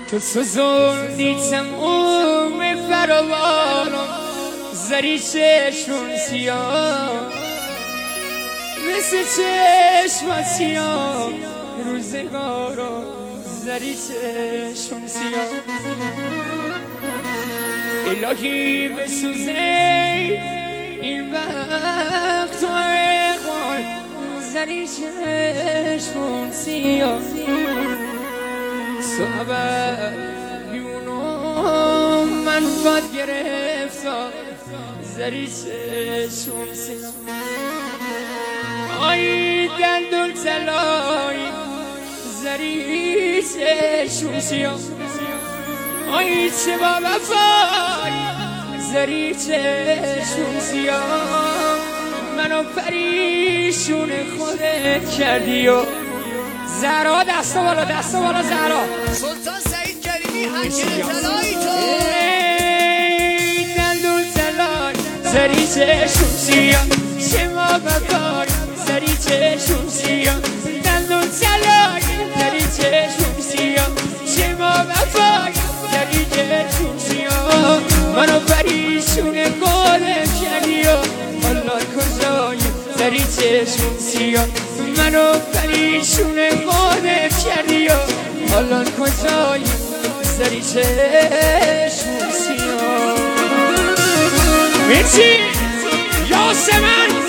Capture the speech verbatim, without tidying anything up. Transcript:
تو سوزوندی تموم فراوانم، زری چشمون سیاه مثل چشمات سیاه، روزگارم زری چشمون سیاه. الهی بسوزه این وقت های قول، زری چشمون سیاه. صحبت بیونم من باد گرفتم، زری چشمون سیاه. آی دندون تلای زری چشمون سیاه. آی چه با وفای زری چشمون سیاه. منو پریشون خودت کردی و زهرا دست بالا دست بالا زهرا. سلطان سعید کریمی حکیم طلایی تو ای دندون طلای زری چشمون سیاه. چه ما وفای زری چشمون سیاه. دندون طلای زری چشمون سیاه. چه ما وفای زری چشمون سیاه. منو پریشون خودت کردی و حالا کجایی زری چشمون سیاه. منو پریشون خودت کردی و حالا کجایی زری چشمون سیاه. میچی یاسمن